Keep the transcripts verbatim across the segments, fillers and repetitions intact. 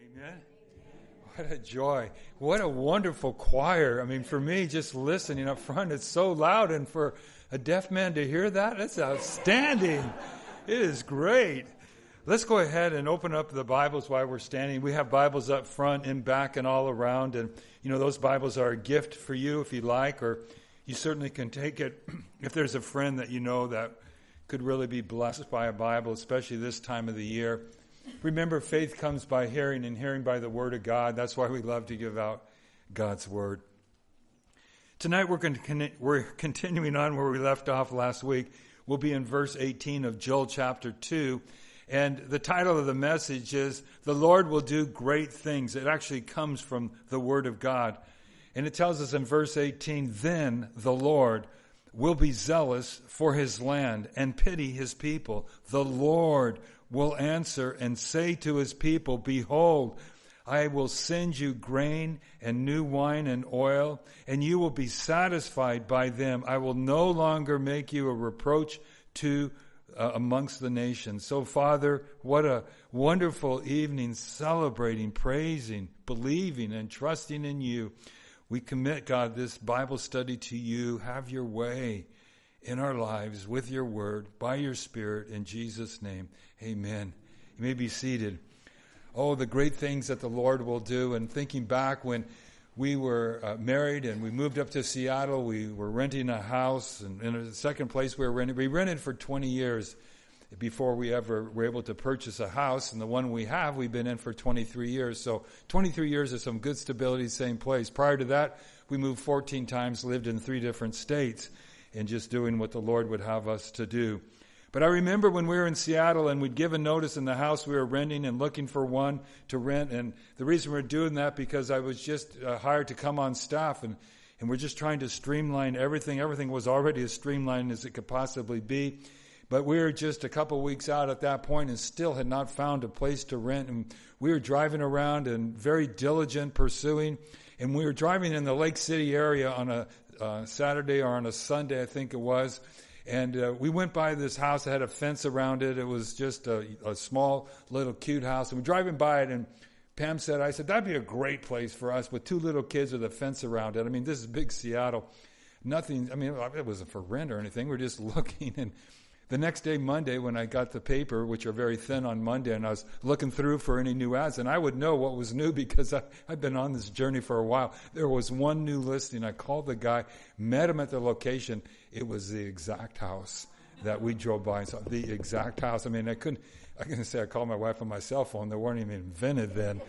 Amen. What a joy. What a wonderful choir. I mean, for me, just listening up front, it's so loud. And for a deaf man to hear that, that's outstanding. It is great. Let's go ahead and open up the Bibles while we're standing. We have Bibles up front and back and all around. And, you know, those Bibles are a gift for you if you like, or you certainly can take it if there's a friend that you know that could really be blessed by a Bible, especially this time of the year. Remember, faith comes by hearing, and hearing by the Word of God. That's why we love to give out God's Word. Tonight we're, going to con- we're continuing on where we left off last week. We'll be in verse eighteen of Joel chapter two. And the title of the message is, The Lord Will Do Great Things. It actually comes from the Word of God. And it tells us in verse eighteen, Then the Lord will be zealous for his land and pity his people. The Lord will answer and say to his people, Behold, I will send you grain and new wine and oil, and you will be satisfied by them. I will no longer make you a reproach to uh, amongst the nations. So, Father, what a wonderful evening celebrating, praising, believing, and trusting in you. We commit, God, this Bible study to you. Have your way in our lives with your word, by your Spirit, in Jesus' name. Amen. You may be seated. Oh, the great things that the Lord will do. And thinking back when we were uh, married and we moved up to Seattle, we were renting a house. And in the second place we were renting, we rented for twenty years before we ever were able to purchase a house. And the one we have, we've been in for twenty-three years. So twenty-three years of some good stability, same place. Prior to that, we moved fourteen times, lived in three different states, and just doing what the Lord would have us to do. But I remember when we were in Seattle and we'd given notice in the house we were renting and looking for one to rent. And the reason we we're doing that because I was just uh, hired to come on staff, and, and we're just trying to streamline everything. Everything was already as streamlined as it could possibly be. But we were just a couple weeks out at that point and still had not found a place to rent. And we were driving around and very diligent pursuing. And we were driving in the Lake City area on a uh, Saturday or on a Sunday, I think it was. And uh, we went by this house that had a fence around it. It was just a, a small, little, cute house. And we're driving by it, and Pam said, I said, that'd be a great place for us with two little kids with a fence around it. I mean, this is big Seattle. Nothing, I mean, it wasn't for rent or anything. We're just looking. And the next day, Monday, when I got the paper, which are very thin on Monday, and I was looking through for any new ads, and I would know what was new because I, I've been on this journey for a while. There was one new listing. I called the guy, met him at the location. It was the exact house that we drove by and saw, the exact house. I mean, I couldn't, I couldn't say I called my wife on my cell phone. They weren't even invented then.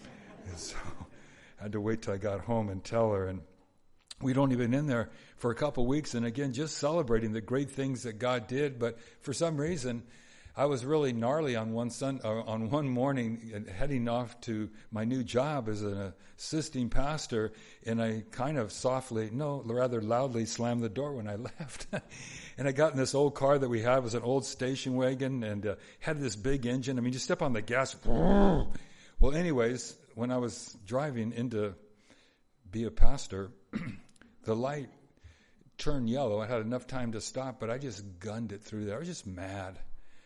And so I had to wait till I got home and tell her. And we'd only been in there for a couple of weeks, and again, just celebrating the great things that God did. But for some reason, I was really gnarly on one sun, uh, on one morning, heading off to my new job as an assisting pastor, and I kind of softly, no, rather loudly slammed the door when I left. And I got in this old car that we had. It was an old station wagon, and uh, had this big engine. I mean, just step on the gas. Well, anyways, when I was driving in to be a pastor, the light turned yellow. I had enough time to stop, but I just gunned it through there. I was just mad.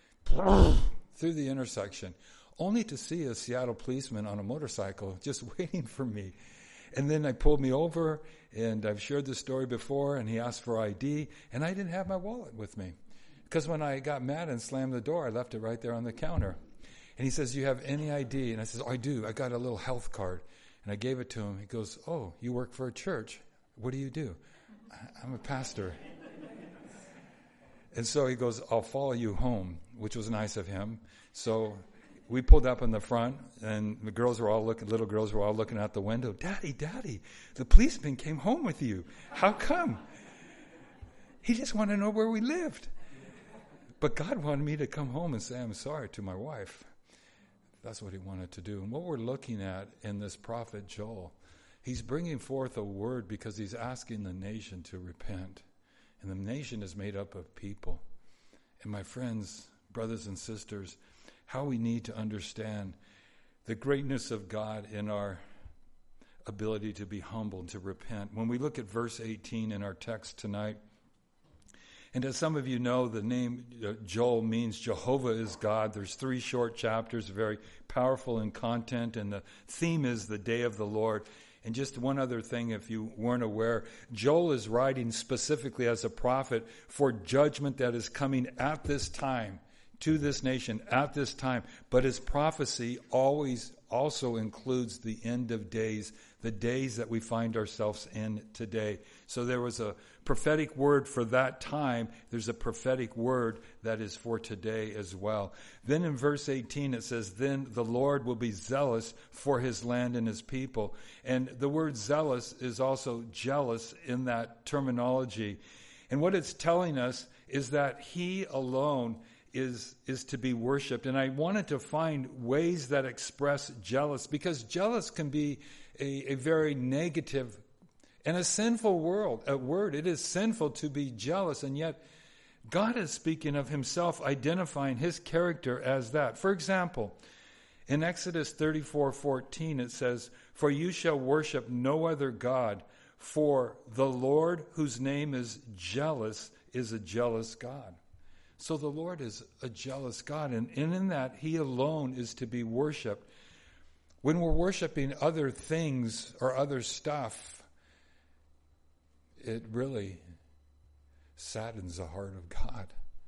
Through the intersection, only to see a Seattle policeman on a motorcycle just waiting for me. And then I pulled me over, and I've shared this story before, and he asked for I D, and I didn't have my wallet with me. Because when I got mad and slammed the door, I left it right there on the counter. And he says, do you have any I D? And I says, oh, I do. I got a little health card. And I gave it to him. He goes, oh, you work for a church. What do you do? I'm a pastor. And so he goes, I'll follow you home, which was nice of him. So we pulled up in the front, and the girls were all looking, little girls were all looking out the window. Daddy, Daddy, the policeman came home with you. How come? He just wanted to know where we lived. But God wanted me to come home and say, I'm sorry to my wife. That's what he wanted to do. And what we're looking at in this prophet Joel, he's bringing forth a word because he's asking the nation to repent. And the nation is made up of people. And my friends, brothers and sisters, how we need to understand the greatness of God in our ability to be humble and to repent. When we look at verse eighteen in our text tonight, And as some of you know, the name uh, Joel means Jehovah is God. There's three short chapters, very powerful in content, and the theme is the day of the Lord. And just one other thing, if you weren't aware, Joel is writing specifically as a prophet for judgment that is coming at this time, to this nation at this time. But his prophecy always also includes the end of days, the days that we find ourselves in today. So there was a prophetic word for that time. There's a prophetic word that is for today as well. Then in verse eighteen it says, then the Lord will be zealous for his land and his people. And the word zealous is also jealous in that terminology. And what it's telling us is that he alone is is to be worshipped. And I wanted to find ways that express jealous, because jealous can be a, a very negative and a sinful world, a word. It is sinful to be jealous, and yet God is speaking of himself, identifying his character as that. For example, in Exodus thirty-four fourteen it says, for you shall worship no other God, for the Lord whose name is jealous is a jealous God. So the Lord is a jealous God, and, and in that, he alone is to be worshipped. When we're worshiping other things or other stuff, it really saddens the heart of God.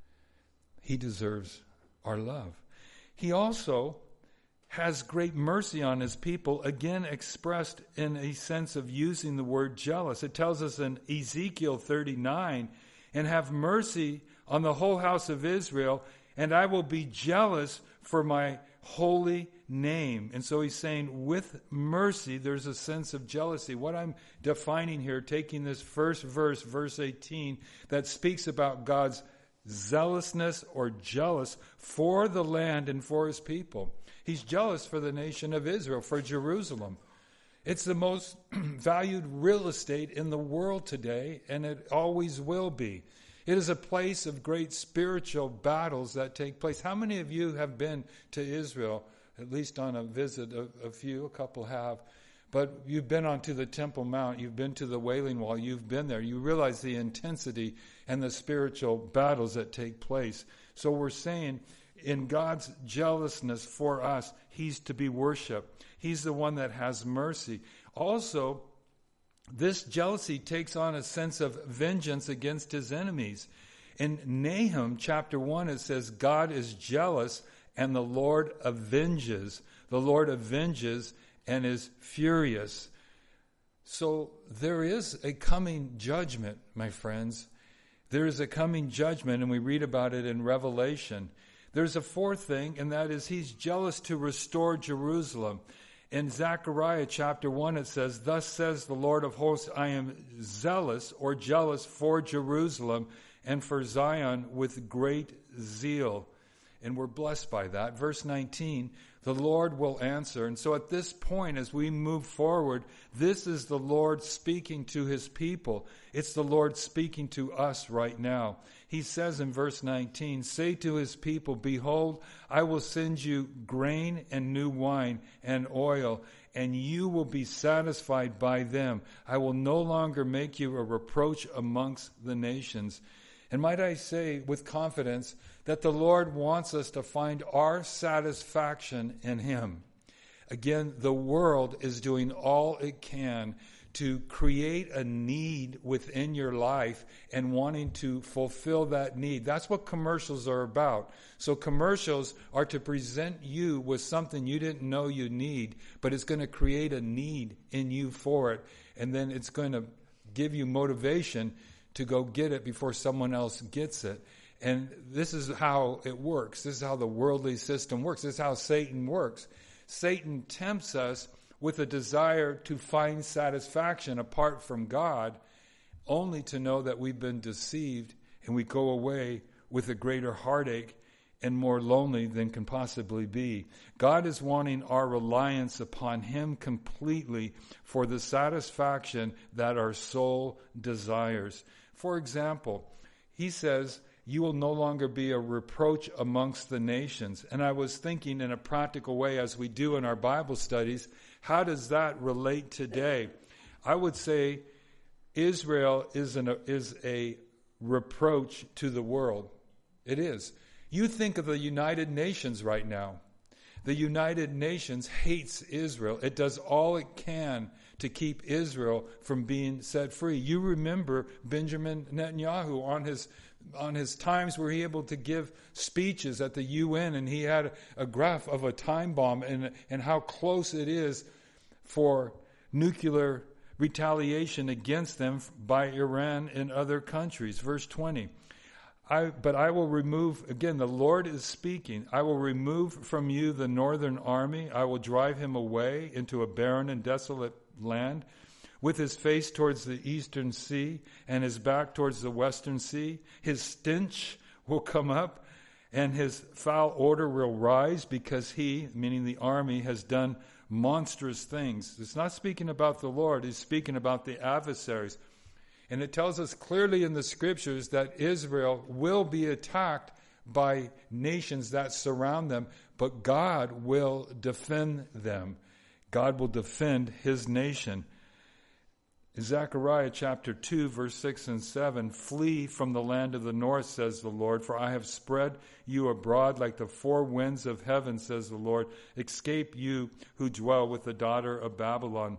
He deserves our love. He also has great mercy on his people, again expressed in a sense of using the word jealous. It tells us in Ezekiel thirty-nine, and have mercy on the whole house of Israel, and I will be jealous for my holy name. And so he's saying with mercy, there's a sense of jealousy. What I'm defining here, taking this first verse, verse eighteen, that speaks about God's zealousness or jealous for the land and for his people. He's jealous for the nation of Israel, for Jerusalem. It's the most valued real estate in the world today, and it always will be. It is a place of great spiritual battles that take place. How many of you have been to Israel, at least on a visit? A, a few, a couple have. But you've been onto the Temple Mount. You've been to the Wailing Wall. You've been there. You realize the intensity and the spiritual battles that take place. So we're saying in God's jealousness for us, he's to be worshipped. He's the one that has mercy. Also, this jealousy takes on a sense of vengeance against his enemies. In Nahum chapter one, it says, God is jealous and the Lord avenges. The Lord avenges and is furious. So there is a coming judgment, my friends. There is a coming judgment, and we read about it in Revelation. There's a fourth thing, and that is he's jealous to restore Jerusalem. In Zechariah chapter one, it says, thus says the Lord of hosts, I am zealous or jealous for Jerusalem and for Zion with great zeal. And we're blessed by that. Verse nineteen, the Lord will answer. And so at this point, as we move forward, this is the Lord speaking to his people. It's the Lord speaking to us right now. He says in verse nineteen, say to his people, behold, I will send you grain and new wine and oil, and you will be satisfied by them. I will no longer make you a reproach amongst the nations. And might I say with confidence that the Lord wants us to find our satisfaction in him. Again, the world is doing all it can to create a need within your life and wanting to fulfill that need. That's what commercials are about. So commercials are to present you with something you didn't know you need, but it's going to create a need in you for it. And then it's going to give you motivation to go get it before someone else gets it. And this is how it works. This is how the worldly system works. This is how Satan works. Satan tempts us with a desire to find satisfaction apart from God, only to know that we've been deceived and we go away with a greater heartache and more lonely than can possibly be. God is wanting our reliance upon him completely for the satisfaction that our soul desires. For example, he says, you will no longer be a reproach amongst the nations. And I was thinking in a practical way, as we do in our Bible studies, how does that relate today? I would say Israel is, an, is a reproach to the world. It is. You think of the United Nations right now. The United Nations hates Israel. It does all it can to keep Israel from being set free. You remember Benjamin Netanyahu on his on his times where he able to give speeches at the U N, and he had a graph of a time bomb and, and how close it is for nuclear retaliation against them by Iran and other countries. Verse twenty. I, but I will remove, again, the Lord is speaking, I will remove from you the northern army. I will drive him away into a barren and desolate land, with his face towards the eastern sea and his back towards the western sea. His stench will come up and his foul odor will rise, because he, meaning the army, has done monstrous things. It's not speaking about the Lord, it's speaking about the adversaries. And it tells us clearly in the scriptures that Israel will be attacked by nations that surround them, but God will defend them. God will defend his nation. Zechariah chapter two, verse six and seven, flee from the land of the north, says the Lord, for I have spread you abroad like the four winds of heaven, says the Lord. Escape you who dwell with the daughter of Babylon.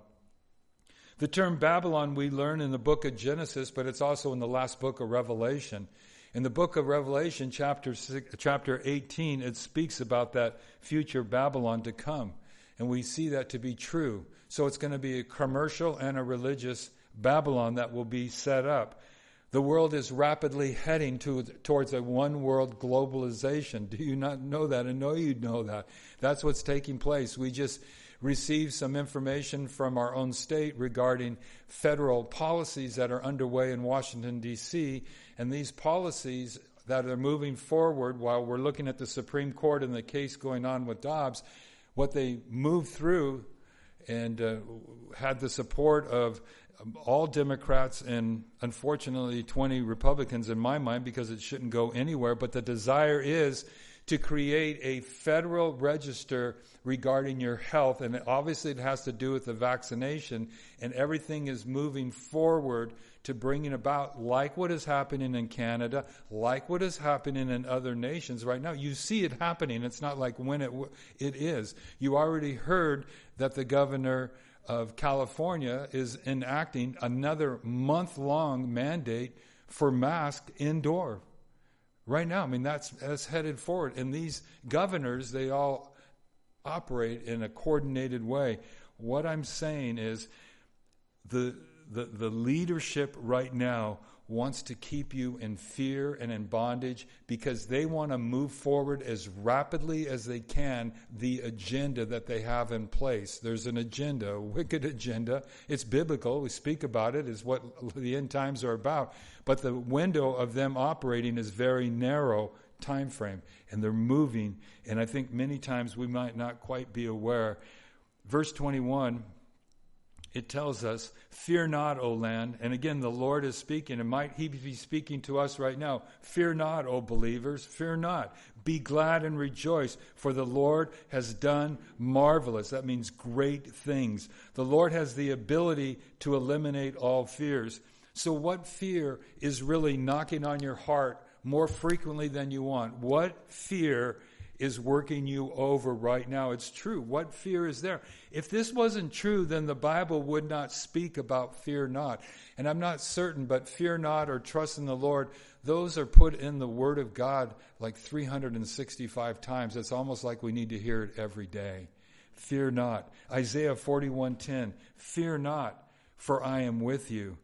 The term Babylon we learn in the book of Genesis, but it's also in the last book of Revelation. In the book of Revelation, chapter six, chapter eighteen, it speaks about that future Babylon to come. And we see that to be true. So it's going to be a commercial and a religious Babylon that will be set up. The world is rapidly heading to, towards a one-world globalization. Do you not know that? I know you know that. That's what's taking place. We just received some information from our own state regarding federal policies that are underway in Washington, D C, and these policies that are moving forward while we're looking at the Supreme Court and the case going on with Dobbs, what they moved through and uh, had the support of all Democrats and unfortunately twenty Republicans in my mind, because it shouldn't go anywhere, but the desire is to create a federal register regarding your health, and obviously it has to do with the vaccination, and everything is moving forward to bringing about, like what is happening in Canada, like what is happening in other nations right now. You see it happening. It's not like when it w- it is. You already heard that the governor of California is enacting another month-long mandate for masks indoor. Right now, I mean, that's, that's headed forward. And these governors, they all operate in a coordinated way. What I'm saying is the, the, the leadership right now wants to keep you in fear and in bondage because they want to move forward as rapidly as they can the agenda that they have in place. There's an agenda, a wicked agenda. It's biblical. We speak about it. It's what the end times are about. But the window of them operating is very narrow time frame, and they're moving. And I think many times we might not quite be aware. Verse twenty-one, it tells us, fear not, O land. And again, the Lord is speaking, and might he be speaking to us right now. Fear not, O believers, fear not. Be glad and rejoice, for the Lord has done marvelous. That means great things. The Lord has the ability to eliminate all fears. So what fear is really knocking on your heart more frequently than you want? What fear is working you over right now? It's true. What fear is there? If this wasn't true, then the Bible would not speak about fear not. And I'm not certain, but fear not or trust in the Lord, those are put in the Word of God like three hundred sixty-five times. It's almost like we need to hear it every day. Fear not. Isaiah forty-one ten, fear not, for I am with you.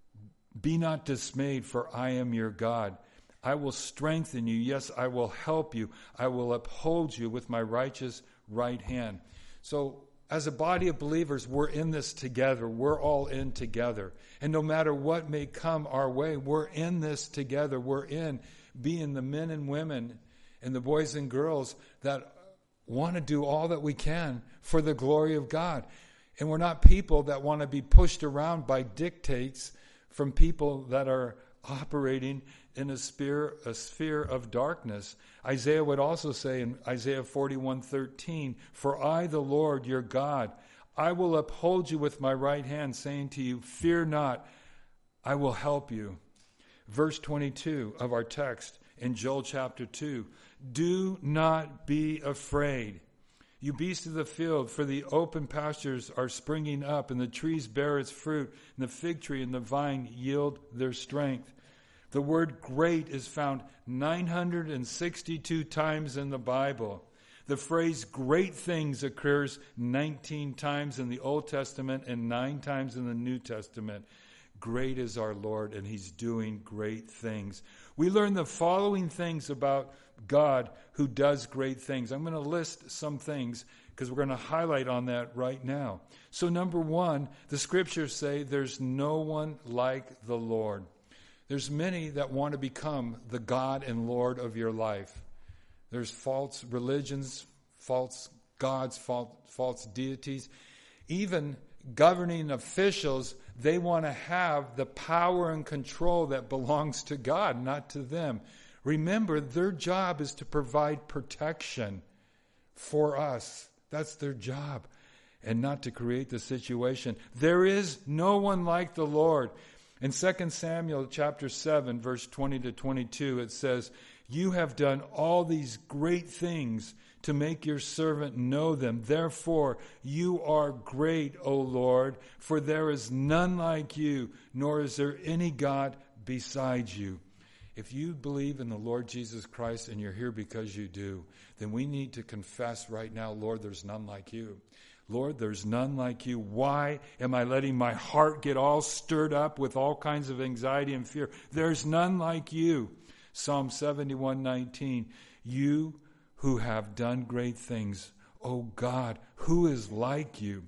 Be not dismayed, for I am your God. I will strengthen you. Yes, I will help you. I will uphold you with my righteous right hand. So as a body of believers, we're in this together. We're all in together. And no matter what may come our way, we're in this together. We're in being the men and women and the boys and girls that want to do all that we can for the glory of God. And we're not people that want to be pushed around by dictates from people that are operating in a sphere, a sphere of darkness. Isaiah would also say in Isaiah forty-one thirteen, for I, the Lord, your God, I will uphold you with my right hand, saying to you, fear not, I will help you. Verse twenty-two of our text in Joel chapter two. Do not be afraid, you beasts of the field, for the open pastures are springing up, and the trees bear its fruit, and the fig tree and the vine yield their strength. The word great is found nine hundred sixty-two times in the Bible. The phrase great things occurs nineteen times in the Old Testament and nine times in the New Testament. Great is our Lord, and he's doing great things. We learn the following things about God who does great things. I'm going to list some things because we're going to highlight on that right now. So number one, the scriptures say there's no one like the Lord. There's many that want to become the God and Lord of your life. There's false religions, false gods, false, false deities. Even governing officials, they want to have the power and control that belongs to God, not to them. Remember, their job is to provide protection for us. That's their job, and not to create the situation. There is no one like the Lord. In Second Samuel chapter seven, verse twenty to twenty-two, it says, you have done all these great things to make your servant know them. Therefore, you are great, O Lord, for there is none like you, nor is there any God besides you. If you believe in the Lord Jesus Christ and you're here because you do, then we need to confess right now, Lord, there's none like you. Lord, there's none like you. Why am I letting my heart get all stirred up with all kinds of anxiety and fear? There's none like you. Psalm seventy-one nineteen, you who have done great things, O God, who is like you?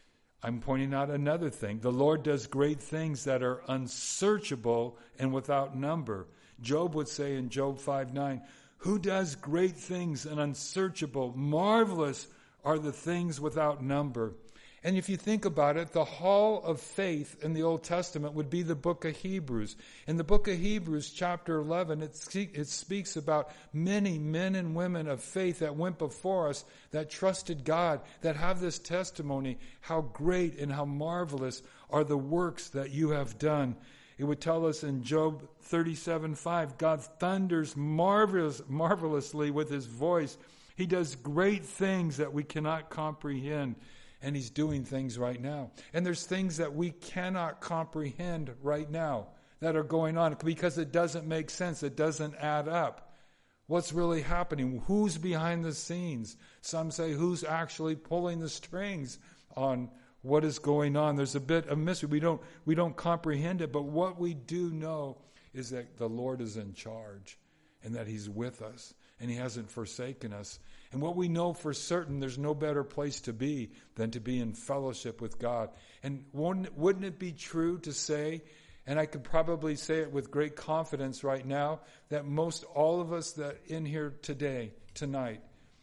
I'm pointing out another thing. The Lord does great things that are unsearchable and without number. Job would say in Job five nine, who does great things and unsearchable, marvelous are the things without number. And if you think about it, the hall of faith in the Old Testament would be the book of Hebrews. In the book of Hebrews, chapter eleven, it, it speaks about many men and women of faith that went before us, that trusted God, that have this testimony, how great and how marvelous are the works that you have done. It would tell us in Job thirty-seven five, God thunders marvelous, marvelously with his voice. He does great things that we cannot comprehend. And he's doing things right now. And there's things that we cannot comprehend right now that are going on because it doesn't make sense. It doesn't add up. What's really happening? Who's behind the scenes? Some say who's actually pulling the strings on what is going on. There's a bit of mystery. We don't, we don't comprehend it. But what we do know is that the Lord is in charge and that he's with us and he hasn't forsaken us. And what we know for certain, there's no better place to be than to be in fellowship with God. And wouldn't it be true to say, and I could probably say it with great confidence right now, that most all of us that in here today, tonight,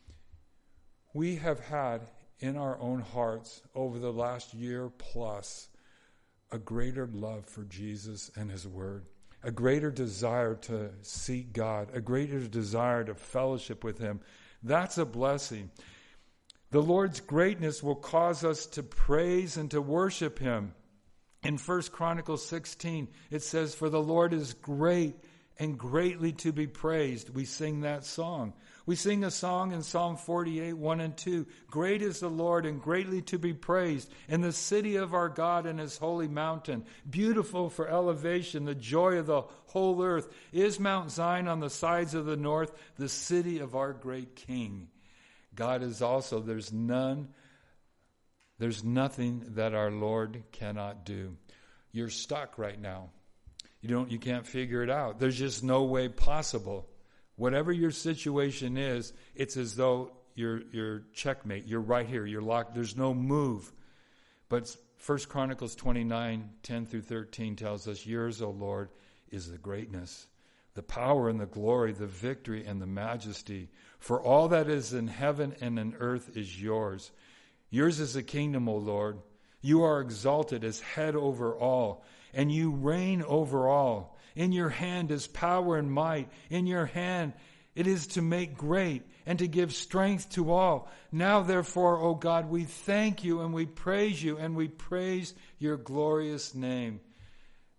we have had in our own hearts over the last year plus a greater love for Jesus and his word, a greater desire to seek God, a greater desire to fellowship with him. That's a blessing. The Lord's greatness will cause us to praise and to worship him. In First Chronicles sixteen, it says, for the Lord is great and greatly to be praised. We sing that song. We sing a song in Psalm forty-eight, one and two. Great is the Lord and greatly to be praised in the city of our God and his holy mountain. Beautiful for elevation, the joy of the whole earth. Is Mount Zion on the sides of the north, the city of our great King. God is also, there's none, there's nothing that our Lord cannot do. You're stuck right now. You don't, you can't figure it out. There's just no way possible. Whatever your situation is, it's as though you're, you're checkmate. You're right here. You're locked. There's no move. But First Chronicles twenty-nine, ten through thirteen tells us, yours, O Lord, is the greatness, the power and the glory, the victory and the majesty. For all that is in heaven and in earth is yours. Yours is the kingdom, O Lord. You are exalted as head over all, and you reign over all. In your hand is power and might. In your hand it is to make great and to give strength to all. Now, therefore, O God, we thank you and we praise you and we praise your glorious name.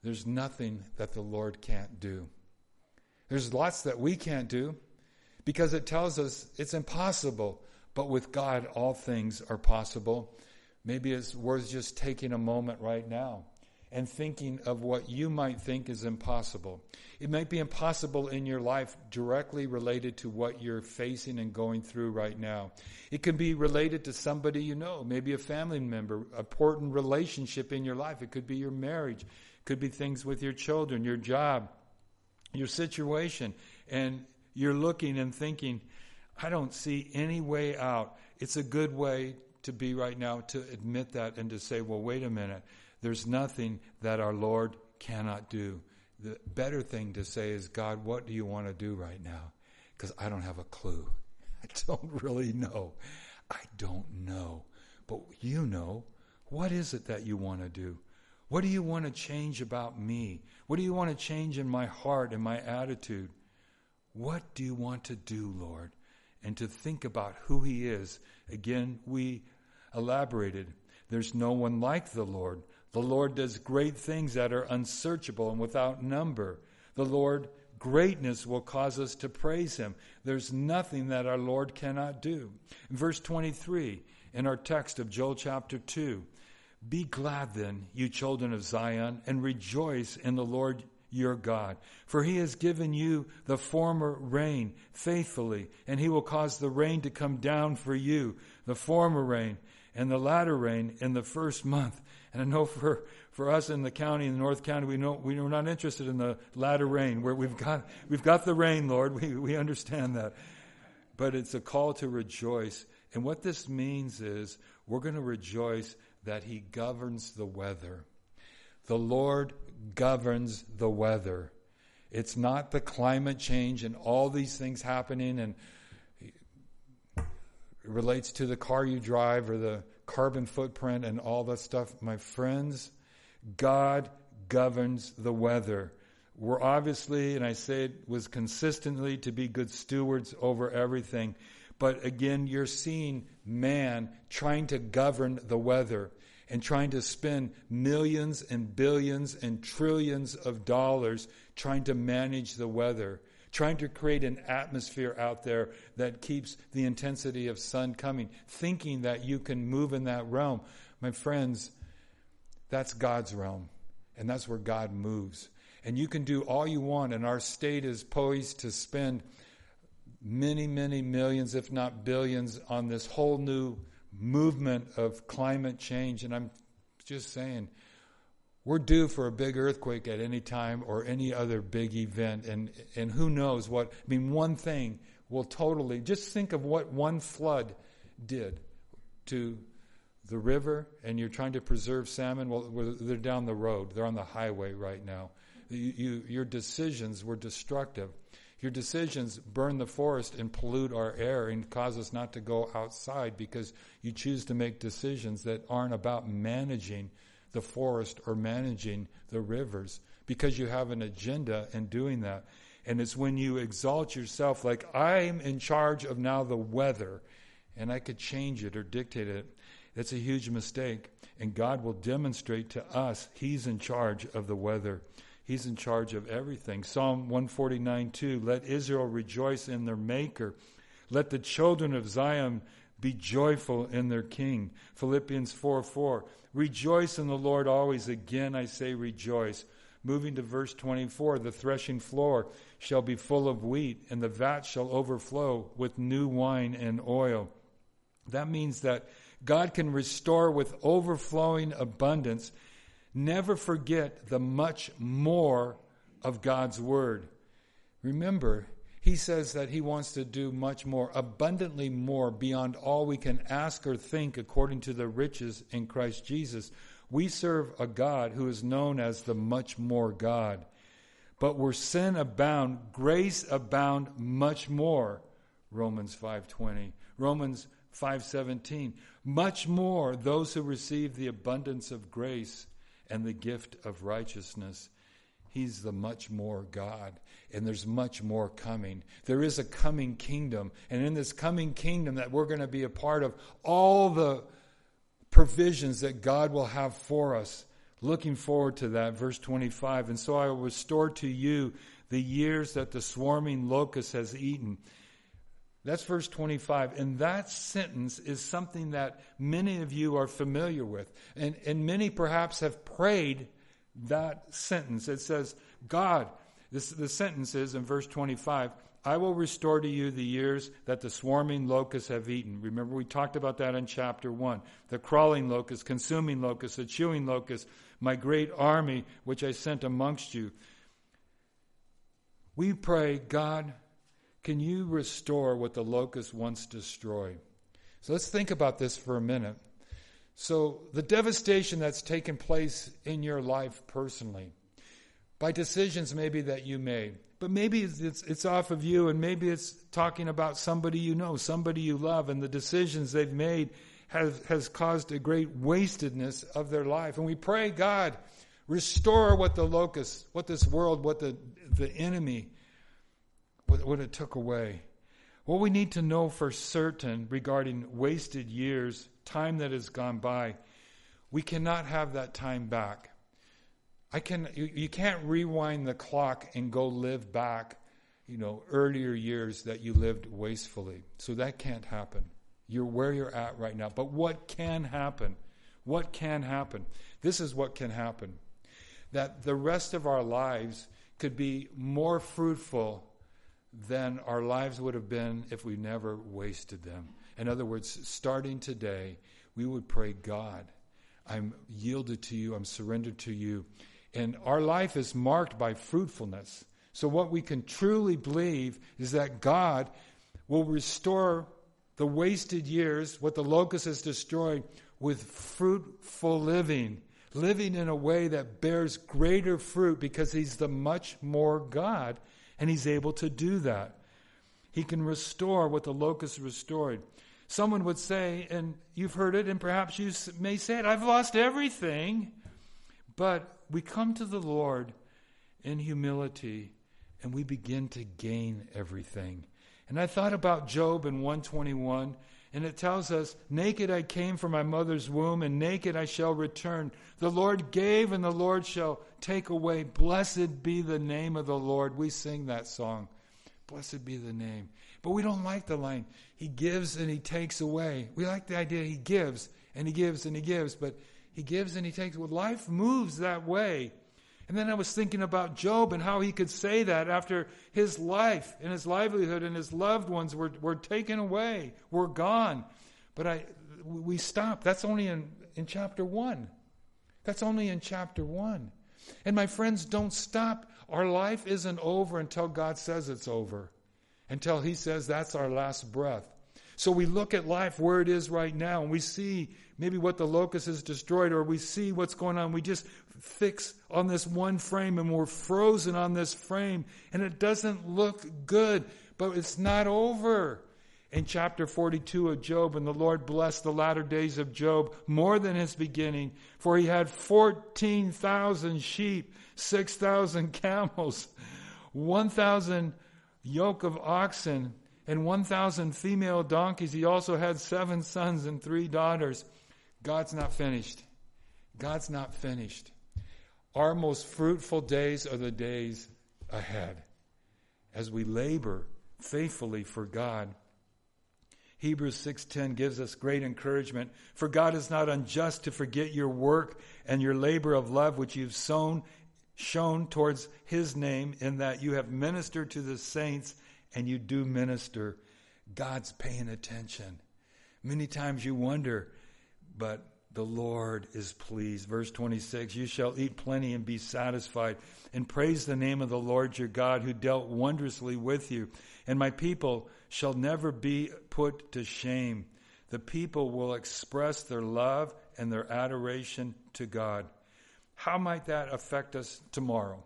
there's nothing that the Lord can't do. There's lots that we can't do because it tells us it's impossible. But with God, all things are possible. Maybe it's worth just taking a moment right now and thinking of what you might think is impossible. It might be impossible in your life directly related to what you're facing and going through right now. It could be related to somebody you know, maybe a family member, an important relationship in your life. It could be your marriage. It could be things with your children, your job, your situation. And you're looking and thinking, I don't see any way out. It's a good way to be right now to admit that and to say, well, wait a minute. There's nothing that our Lord cannot do. The better thing to say is, God, what do you want to do right now? Because I don't have a clue. I don't really know. I don't know. But you know. What is it that you want to do? What do you want to change about me? What do you want to change in my heart and my attitude? What do you want to do, Lord? And to think about who he is. Again, we elaborated. There's no one like the Lord. The Lord does great things that are unsearchable and without number. The Lord, greatness will cause us to praise him. There's nothing that our Lord cannot do. In verse twenty-three, in our text of Joel chapter two, be glad then, you children of Zion, and rejoice in the Lord your God. For he has given you the former rain faithfully, and he will cause the rain to come down for you, the former rain and the latter rain in the first month. And I know for, for us in the county, in the North County, we know we're not interested in the latter rain, where we've got we've got the rain, Lord. We we understand that. But it's a call to rejoice. And what this means is we're going to rejoice that he governs the weather. The Lord governs the weather. It's not the climate change and all these things happening, and it relates to the car you drive or the carbon footprint and all that stuff. My friends, God governs the weather. We're obviously, and I say it was consistently, to be good stewards over everything. But again, you're seeing man trying to govern the weather and trying to spend millions and billions and trillions of dollars trying to manage the weather, trying to create an atmosphere out there that keeps the intensity of sun coming, thinking that you can move in that realm. My friends, that's God's realm, and that's where God moves. And you can do all you want, and our state is poised to spend many, many millions, if not billions, on this whole new movement of climate change. And I'm just saying, we're due for a big earthquake at any time or any other big event. And, and who knows what, I mean, one thing will totally, just think of what one flood did to the river, and you're trying to preserve salmon. Well, they're down the road. They're on the highway right now. You, you, your decisions were destructive. Your decisions burn the forest and pollute our air and cause us not to go outside because you choose to make decisions that aren't about managing the forest or managing the rivers, because you have an agenda in doing that. And it's when you exalt yourself like, I'm in charge of now the weather and I could change it or dictate it. That's a huge mistake. And God will demonstrate to us he's in charge of the weather. He's in charge of everything. Psalm one forty-nine two, let Israel rejoice in their Maker. Let the children of Zion be joyful in their King. Philippians four four, rejoice in the Lord always. Again I say rejoice. Moving to verse twenty-four, the threshing floor shall be full of wheat, and the vat shall overflow with new wine and oil. That means that God can restore with overflowing abundance. Never forget the much more of God's word. Remember, he says that he wants to do much more, abundantly more, beyond all we can ask or think, according to the riches in Christ Jesus. We serve a God who is known as the much more God. But where sin abound, grace abound much more. Romans five twenty. Romans five seventeen. Much more those who receive the abundance of grace and the gift of righteousness. He's the much more God, and there's much more coming. There is a coming kingdom, and in this coming kingdom that we're going to be a part of, all the provisions that God will have for us, looking forward to that. Verse twenty-five, and so I will restore to you the years that the swarming locust has eaten. That's verse twenty-five. And that sentence is something that many of you are familiar with. And, and many perhaps have prayed that sentence. It says, God, this, the sentence is in verse twenty-five, I will restore to you the years that the swarming locusts have eaten. Remember, we talked about that in chapter one. The crawling locust, consuming locust, the chewing locust, my great army which I sent amongst you. We pray, God, can you restore what the locust once destroyed? So let's think about this for a minute. So the devastation that's taken place in your life personally, by decisions maybe that you made, but maybe it's, it's, it's off of you, and maybe it's talking about somebody you know, somebody you love, and the decisions they've made has, has caused a great wastedness of their life. And we pray, God, restore what the locust, what this world, what the, the enemy, what, what it took away. What we need to know for certain regarding wasted years, time that has gone by, we cannot have that time back. I can. You, you can't rewind the clock and go live back, you know, earlier years that you lived wastefully. So that can't happen. You're where you're at right now. But what can happen? What can happen? This is what can happen. That the rest of our lives could be more fruitful than our lives would have been if we never wasted them. In other words, starting today, we would pray, God, I'm yielded to you, I'm surrendered to you. And our life is marked by fruitfulness. So what we can truly believe is that God will restore the wasted years, what the locust has destroyed, with fruitful living. Living in a way that bears greater fruit because he's the much more God, and he's able to do that. He can restore what the locust restored. Someone would say, and you've heard it, and perhaps you may say it, I've lost everything. But we come to the Lord in humility, and we begin to gain everything. And I thought about Job in one twenty-one, and it tells us, naked I came from my mother's womb, and naked I shall return. The Lord gave, and the Lord shall take away. Blessed be the name of the Lord. We sing that song. Blessed be the name. But we don't like the line, he gives and he takes away. We like the idea he gives, and he gives and he gives, but he gives and he takes. Well, life moves that way. And then I was thinking about Job and how he could say that after his life and his livelihood and his loved ones were, were taken away, were gone. But I, we stopped. That's only in, in chapter one. That's only in chapter one. And my friends, don't stop. Our life isn't over until God says it's over. Until he says that's our last breath. So we look at life where it is right now, and we see maybe what the locust has destroyed, or we see what's going on. We just fix on this one frame, and we're frozen on this frame, and it doesn't look good, but it's not over. In chapter forty-two of Job, and the Lord blessed the latter days of Job more than his beginning, for he had fourteen thousand sheep, six thousand camels, one thousand yoke of oxen, and one thousand female donkeys. He also had seven sons and three daughters. God's not finished. God's not finished. Our most fruitful days are the days ahead as we labor faithfully for God. Hebrews six ten gives us great encouragement. For God is not unjust to forget your work and your labor of love which you've sown, shown towards his name, in that you have ministered to the saints, and you do minister. God's paying attention. Many times you wonder, but the Lord is pleased. Verse twenty-six, you shall eat plenty and be satisfied, and praise the name of the Lord your God, who dealt wondrously with you. And my people shall never be put to shame. The people will express their love and their adoration to God. How might that affect us tomorrow?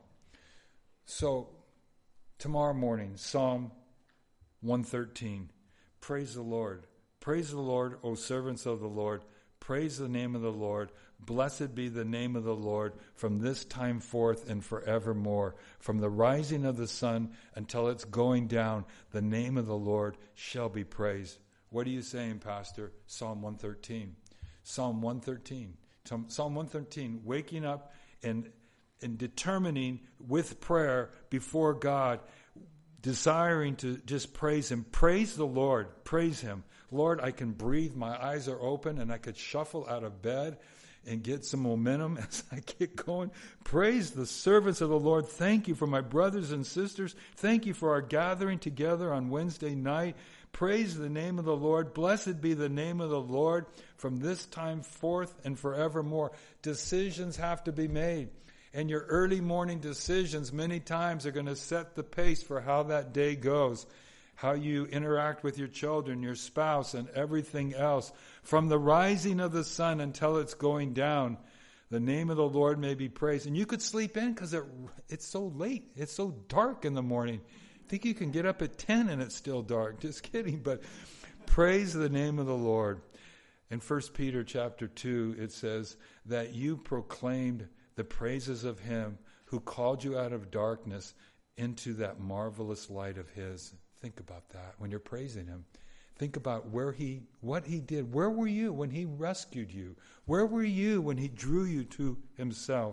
So, tomorrow morning, Psalm one thirteen. Praise the Lord. Praise the Lord, O servants of the Lord. Praise the name of the Lord. Blessed be the name of the Lord from this time forth and forevermore. From the rising of the sun until its going down, the name of the Lord shall be praised. What are you saying, Pastor? Psalm one thirteen. Psalm one thirteen. Psalm one thirteen, waking up and, and determining with prayer before God, desiring to just praise Him. Praise the Lord. Praise Him. Lord, I can breathe. My eyes are open and I could shuffle out of bed and get some momentum as I get going. Praise the servants of the Lord. Thank you for my brothers and sisters. Thank you for our gathering together on Wednesday night. Praise the name of the Lord. Blessed be the name of the Lord from this time forth and forevermore. Decisions have to be made. And your early morning decisions many times are going to set the pace for how that day goes, how you interact with your children, your spouse, and everything else. From the rising of the sun until it's going down, the name of the Lord may be praised. And you could sleep in because it, it's so late. It's so dark in the morning. I think you can get up at ten and it's still dark. Just kidding. But praise the name of the Lord. In First Peter chapter two, it says that you proclaimed the praises of Him who called you out of darkness into that marvelous light of His. Think about that when you're praising Him. Think about where He, what He did. Where were you when He rescued you? Where were you when He drew you to Himself?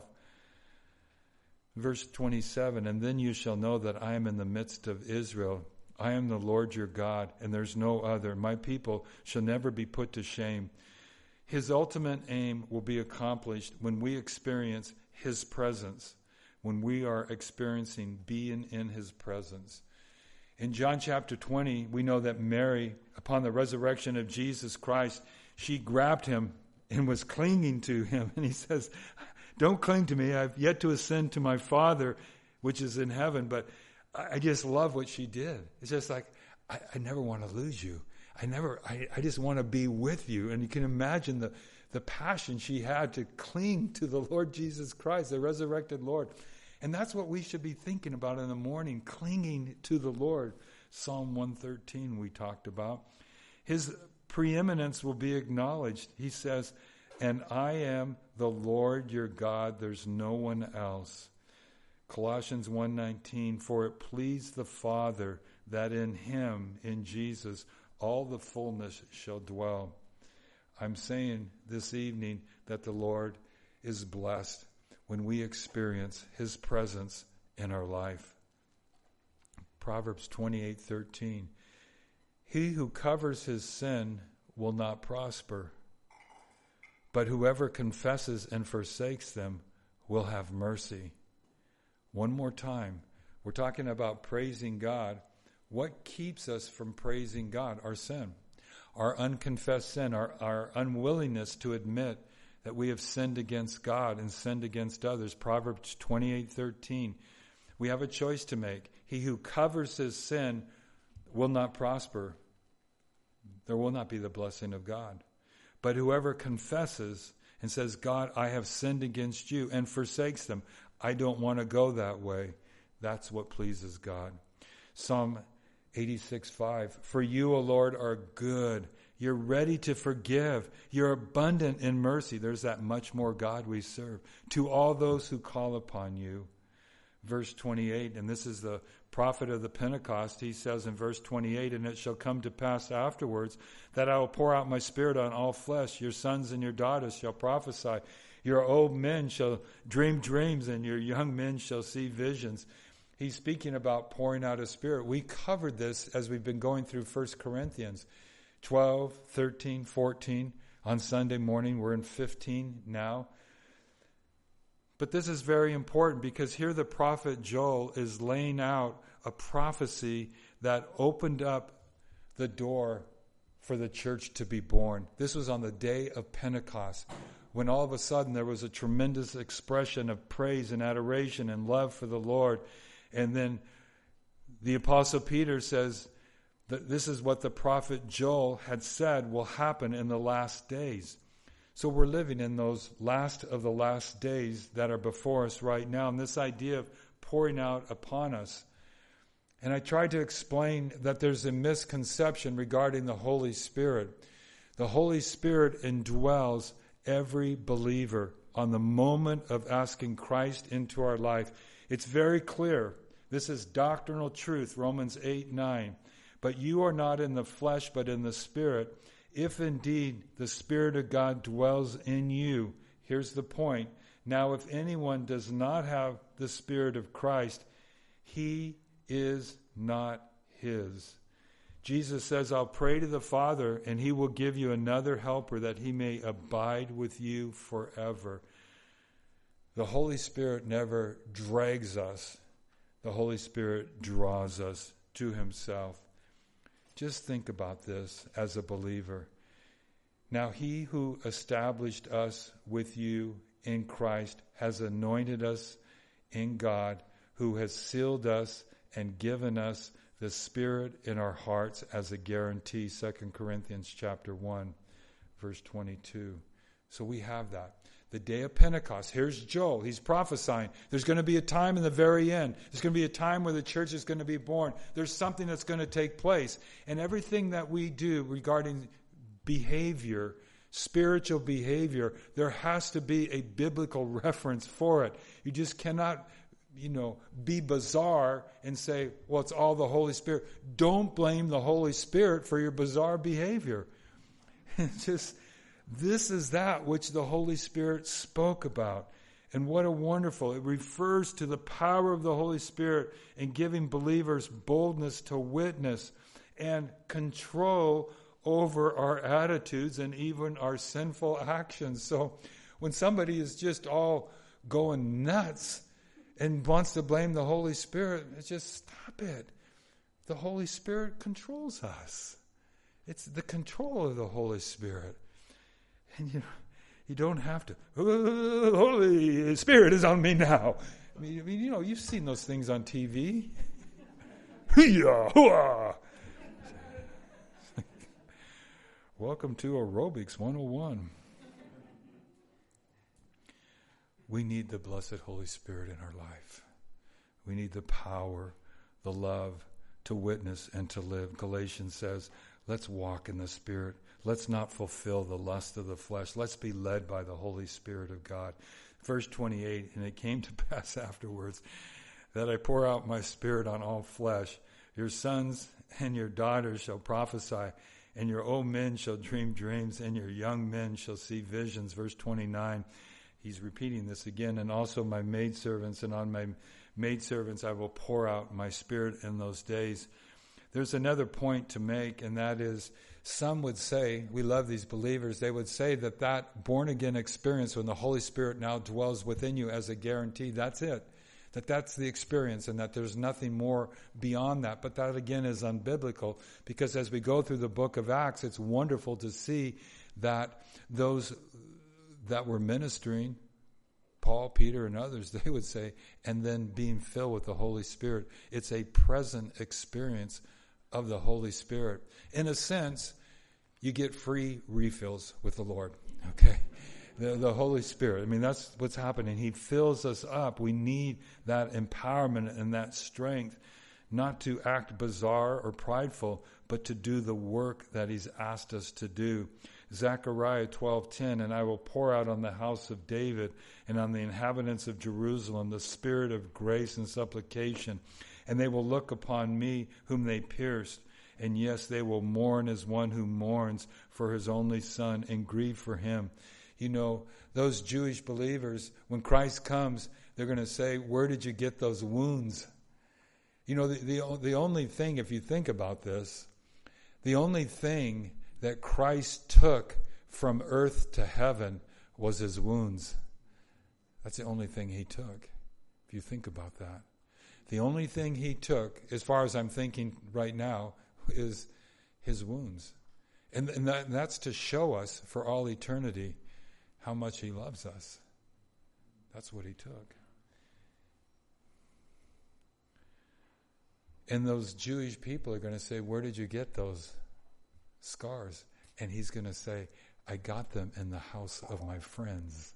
Verse twenty-seven, and then you shall know that I am in the midst of Israel. I am the Lord your God, and there's no other. My people shall never be put to shame. His ultimate aim will be accomplished when we experience His presence, when we are experiencing being in His presence. In John chapter twenty, we know that Mary, upon the resurrection of Jesus Christ, she grabbed Him and was clinging to Him. And He says, don't cling to me. I've yet to ascend to my Father, which is in heaven. But I just love what she did. It's just like, I, I never want to lose you. I never, I, I just want to be with you. And you can imagine the, the passion she had to cling to the Lord Jesus Christ, the resurrected Lord. And that's what we should be thinking about in the morning, clinging to the Lord. Psalm one thirteen we talked about. His preeminence will be acknowledged. He says, and I am the Lord your God, there's no one else. Colossians one nineteen, for it pleased the Father that in Him, in Jesus, all the fullness shall dwell. I'm saying this evening that the Lord is blessed when we experience His presence in our life. Proverbs twenty-eight thirteen, he who covers his sin will not prosper, but whoever confesses and forsakes them will have mercy. One more time, we're talking about praising God. What keeps us from praising God? Our sin, our unconfessed sin, our, our unwillingness to admit that we have sinned against God and sinned against others. Proverbs twenty-eight thirteen. We have a choice to make. He who covers his sin will not prosper. There will not be the blessing of God. But whoever confesses and says, God, I have sinned against you, and forsakes them, I don't want to go that way, that's what pleases God. Psalm eighty-six five, for you, O Lord, are good. You're ready to forgive. You're abundant in mercy. There's that much more God we serve. To all those who call upon you. Verse twenty-eight, and this is the prophet of the Pentecost. He says in verse twenty-eight, and it shall come to pass afterwards that I will pour out my spirit on all flesh. Your sons and your daughters shall prophesy. Your old men shall dream dreams, and your young men shall see visions. He's speaking about pouring out His Spirit. We covered this as we've been going through First Corinthians twelve, thirteen, fourteen. On Sunday morning, we're in fifteen now. But this is very important because here the prophet Joel is laying out a prophecy that opened up the door for the church to be born. This was on the day of Pentecost, when all of a sudden there was a tremendous expression of praise and adoration and love for the Lord. And then the Apostle Peter says that this is what the prophet Joel had said will happen in the last days. So we're living in those last of the last days that are before us right now. And this idea of pouring out upon us. And I tried to explain that there's a misconception regarding the Holy Spirit. The Holy Spirit indwells every believer on the moment of asking Christ into our life. It's very clear. This is doctrinal truth, Romans eight nine. But you are not in the flesh, but in the Spirit. If indeed the Spirit of God dwells in you, here's the point. Now, if anyone does not have the Spirit of Christ, he is not his. Jesus says, I'll pray to the Father, and he will give you another helper that he may abide with you forever. The Holy Spirit never drags us. The Holy Spirit draws us to himself. Just think about this as a believer. Now, he who established us with you in Christ has anointed us in God, who has sealed us and given us the Spirit in our hearts as a guarantee. Second Corinthians chapter one, verse twenty-two. So we have that. The day of Pentecost. Here's Joel. He's prophesying. There's going to be a time in the very end. There's going to be a time where the church is going to be born. There's something that's going to take place. And everything that we do regarding behavior, spiritual behavior, there has to be a biblical reference for it. You just cannot, you know, be bizarre and say, well, it's all the Holy Spirit. Don't blame the Holy Spirit for your bizarre behavior. It's just, this is that which the Holy Spirit spoke about. And what a wonderful, it refers to the power of the Holy Spirit in giving believers boldness to witness and control over our attitudes and even our sinful actions. So when somebody is just all going nuts and wants to blame the Holy Spirit, it's just stop it. The Holy Spirit controls us. It's the control of the Holy Spirit. And you know, you don't have to, oh, the Holy Spirit is on me now. I mean, I mean, you know, you've seen those things on T V. Welcome to Aerobics one oh one. We need the blessed Holy Spirit in our life. We need the power, the love to witness and to live. Galatians says, let's walk in the Spirit. Let's not fulfill the lust of the flesh. Let's be led by the Holy Spirit of God. Verse twenty-eight, and it came to pass afterwards that I pour out my Spirit on all flesh. Your sons and your daughters shall prophesy, and your old men shall dream dreams, and your young men shall see visions. Verse twenty-nine, he's repeating this again. And also my maidservants, and on my maidservants I will pour out my Spirit in those days. There's another point to make, and that is, some would say, we love these believers, they would say that that born-again experience when the Holy Spirit now dwells within you as a guarantee, that's it. That that's the experience and that there's nothing more beyond that. But that, again, is unbiblical, because as we go through the book of Acts, it's wonderful to see that those that were ministering, Paul, Peter, and others, they would say, and then being filled with the Holy Spirit. It's a present experience of the Holy Spirit. In a sense, you get free refills with the Lord, okay? The, the Holy Spirit. I mean, that's what's happening. He fills us up. We need that empowerment and that strength, not to act bizarre or prideful, but to do the work that he's asked us to do. Zechariah twelve ten, and I will pour out on the house of David and on the inhabitants of Jerusalem the spirit of grace and supplication, and they will look upon me whom they pierced. And yes, they will mourn as one who mourns for his only son and grieve for him. You know, those Jewish believers, when Christ comes, they're going to say, where did you get those wounds? You know, the, the, the only thing, if you think about this, the only thing that Christ took from earth to heaven was his wounds. That's the only thing he took, if you think about that. The only thing he took, as far as I'm thinking right now, is his wounds. And, and, that, and that's to show us for all eternity how much he loves us. That's what he took. And those Jewish people are going to say, where did you get those scars? And he's going to say, I got them in the house of my friends.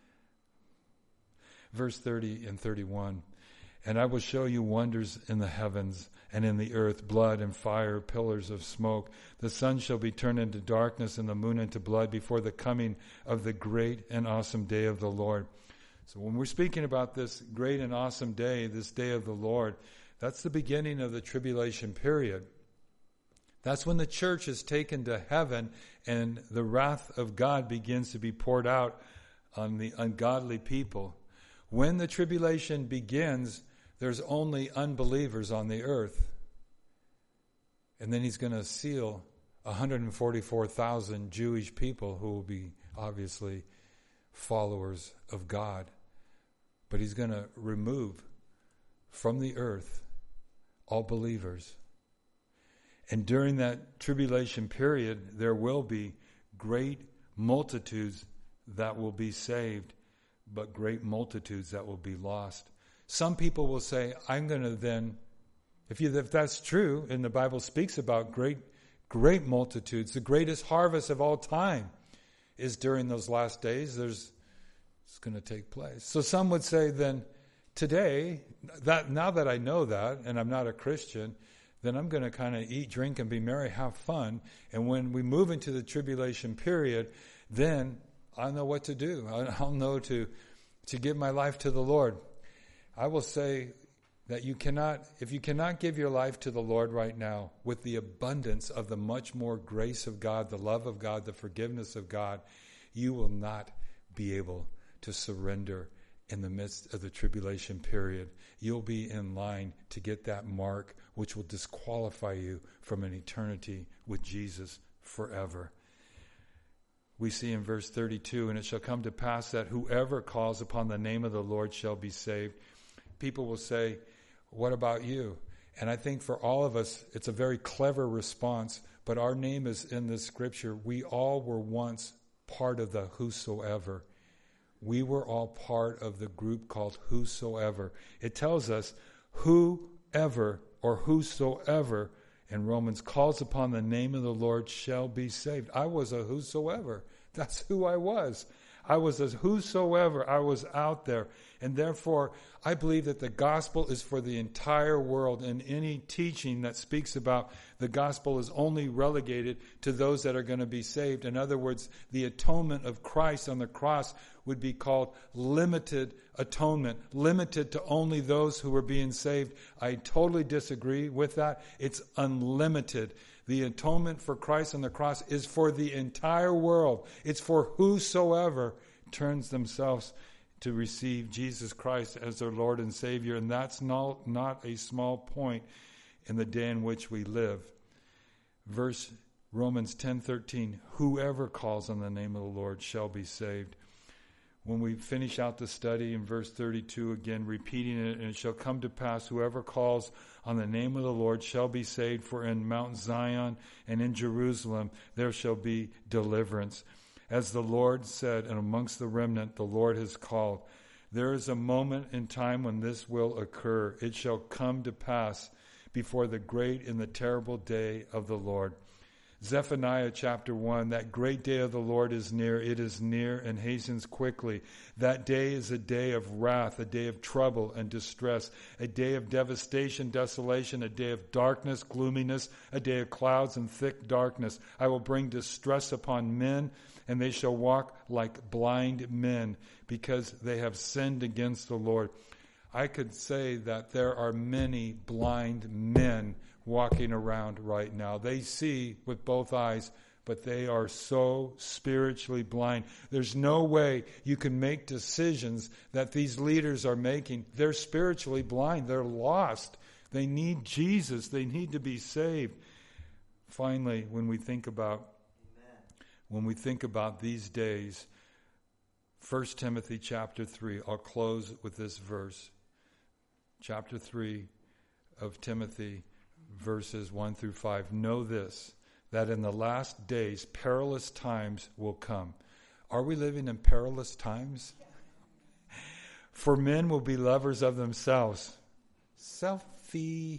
Verse thirty and thirty-one, and I will show you wonders in the heavens and in the earth, blood and fire, pillars of smoke. The sun shall be turned into darkness and the moon into blood before the coming of the great and awesome day of the Lord. So when we're speaking about this great and awesome day, this day of the Lord, that's the beginning of the tribulation period. That's when the church is taken to heaven and the wrath of God begins to be poured out on the ungodly people. When the tribulation begins, there's only unbelievers on the earth. And then he's going to seal one hundred forty-four thousand Jewish people who will be obviously followers of God. But he's going to remove from the earth all believers. And during that tribulation period, there will be great multitudes that will be saved, but great multitudes that will be lost. Some people will say, I'm going to then, if you, if that's true, and the Bible speaks about great, great multitudes, the greatest harvest of all time is during those last days. There's, it's going to take place. So some would say then, today, that now that I know that, and I'm not a Christian, then I'm going to kind of eat, drink, and be merry, have fun. And when we move into the tribulation period, then I'll know what to do. I'll know to to give my life to the Lord. I will say that you cannot, if you cannot give your life to the Lord right now with the abundance of the much more grace of God, the love of God, the forgiveness of God, you will not be able to surrender in the midst of the tribulation period. You'll be in line to get that mark, which will disqualify you from an eternity with Jesus forever. We see in verse thirty-two, and it shall come to pass that whoever calls upon the name of the Lord shall be saved. People will say, what about you? And I think for all of us, it's a very clever response, but our name is in this scripture. We all were once part of the whosoever. We were all part of the group called whosoever. It tells us whoever or whosoever in Romans calls upon the name of the Lord shall be saved. I was a whosoever. That's who I was. I was a whosoever. I was out there. And therefore, I believe that the gospel is for the entire world. And any teaching that speaks about the gospel is only relegated to those that are going to be saved. In other words, the atonement of Christ on the cross would be called limited atonement, limited to only those who were being saved. I totally disagree with that. It's unlimited. The atonement for Christ on the cross is for the entire world. It's for whosoever turns themselves to receive Jesus Christ as their Lord and Savior. And that's not, not a small point in the day in which we live. Verse Romans ten thirteen, whoever calls on the name of the Lord shall be saved. When we finish out the study in verse thirty-two, again repeating it, and it shall come to pass, whoever calls on the name of the Lord shall be saved, for in Mount Zion and in Jerusalem there shall be deliverance. As the Lord said, and amongst the remnant the Lord has called. There is a moment in time when this will occur. It shall come to pass before the great and the terrible day of the Lord. Zephaniah chapter one, that great day of the Lord is near. It is near and hastens quickly. That day is a day of wrath, a day of trouble and distress, a day of devastation, desolation, a day of darkness, gloominess, a day of clouds and thick darkness. I will bring distress upon men, and they shall walk like blind men, because they have sinned against the Lord. I could say that there are many blind men walking around right now. They see with both eyes, but they are so spiritually blind. There's no way you can make decisions that these leaders are making. They're spiritually blind. They're lost. They need Jesus. They need to be saved. Finally, when we think about when we think about these days, First Timothy chapter three, I'll close with this verse. Chapter three of Timothy, verses one through five. Know this, that in the last days perilous times will come. Are we living in perilous times? For men will be lovers of themselves. Selfie.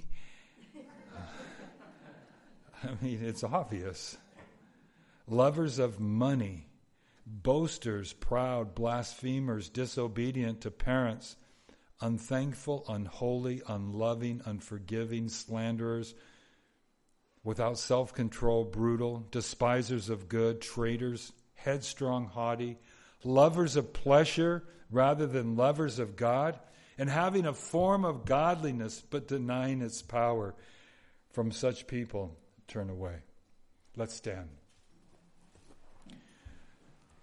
I mean, it's obvious. Lovers of money, boasters, proud, blasphemers, disobedient to parents, unthankful, unholy, unloving, unforgiving, slanderers, without self-control, brutal, despisers of good, traitors, headstrong, haughty, lovers of pleasure rather than lovers of God, and having a form of godliness but denying its power. From such people, turn away. Let's stand.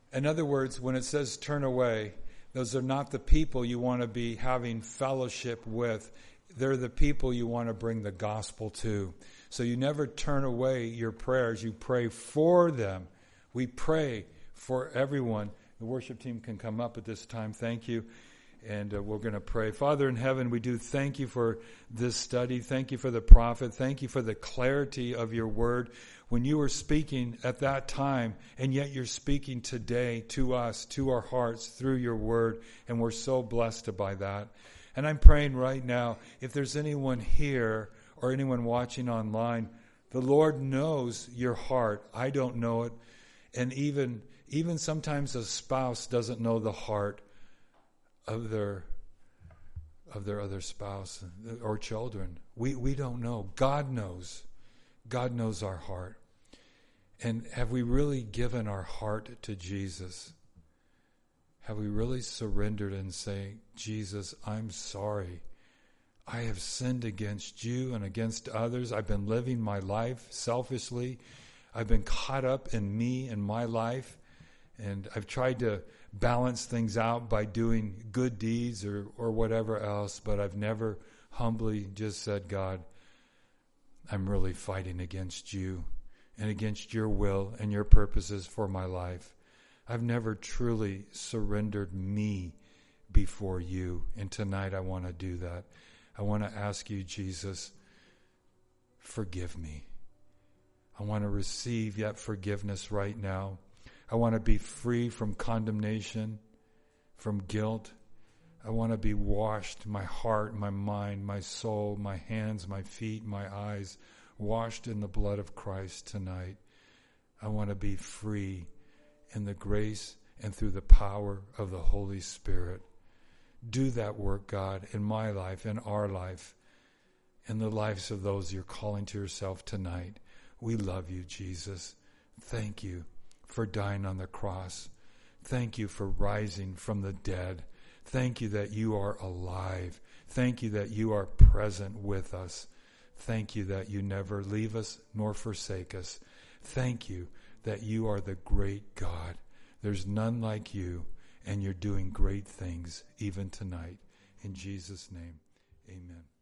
In other words, when it says turn away, those are not the people you want to be having fellowship with. They're the people you want to bring the gospel to. So you never turn away your prayers. You pray for them. We pray for everyone. The worship team can come up at this time. Thank you. And uh, we're going to pray. Father in heaven, we do thank you for this study. Thank you for the prophet. Thank you for the clarity of your word. When you were speaking at that time, and yet you're speaking today to us, to our hearts, through your word, and we're so blessed by that. And I'm praying right now, if there's anyone here or anyone watching online, the Lord knows your heart. I don't know it. And even, even sometimes a spouse doesn't know the heart of their of their other spouse or children. We we don't know. God knows. God knows our heart. And have we really given our heart to Jesus? Have we really surrendered and say, Jesus, I'm sorry. I have sinned against you and against others. I've been living my life selfishly. I've been caught up in me and my life. And I've tried to balance things out by doing good deeds or, or whatever else, but I've never humbly just said, God, I'm really fighting against you and against your will and your purposes for my life. I've never truly surrendered me before you, and tonight I want to do that. I want to ask you, Jesus, forgive me. I want to receive that forgiveness right now. I want to be free from condemnation, from guilt. I want to be washed, my heart, my mind, my soul, my hands, my feet, my eyes, washed in the blood of Christ tonight. I want to be free in the grace and through the power of the Holy Spirit. Do that work, God, in my life, in our life, in the lives of those you're calling to yourself tonight. We love you, Jesus. Thank you for dying on the cross. Thank you for rising from the dead. Thank you that you are alive. Thank you that you are present with us. Thank you that you never leave us nor forsake us. Thank you that you are the great God. There's none like you, and you're doing great things even tonight. In Jesus' name, amen.